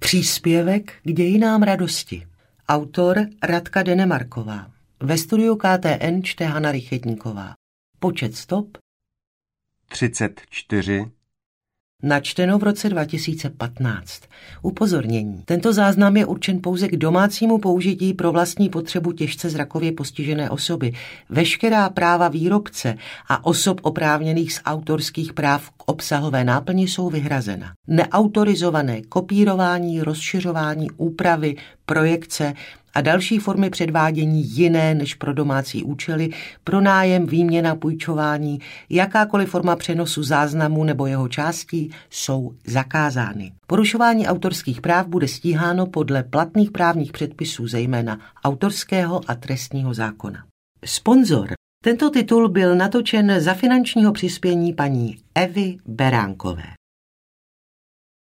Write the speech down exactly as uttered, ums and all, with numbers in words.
Příspěvek k dějinám radosti. Autor Radka Denemarková. Ve studiu K T N čte Hana Rychetníková. Počet stop třicet čtyři. Načteno v roce dva tisíce patnáct. Upozornění. Tento záznam je určen pouze k domácímu použití pro vlastní potřebu těžce zrakově postižené osoby. Veškerá práva výrobce a osob oprávněných z autorských práv k obsahové náplni jsou vyhrazena. Neautorizované kopírování, rozšiřování, úpravy, projekce a další formy předvádění jiné než pro domácí účely, pronájem, výměna, půjčování, jakákoliv forma přenosu záznamu nebo jeho částí jsou zakázány. Porušování autorských práv bude stíháno podle platných právních předpisů, zejména autorského a trestního zákona. Sponzor. Tento titul byl natočen za finančního přispění paní Evy Beránkové.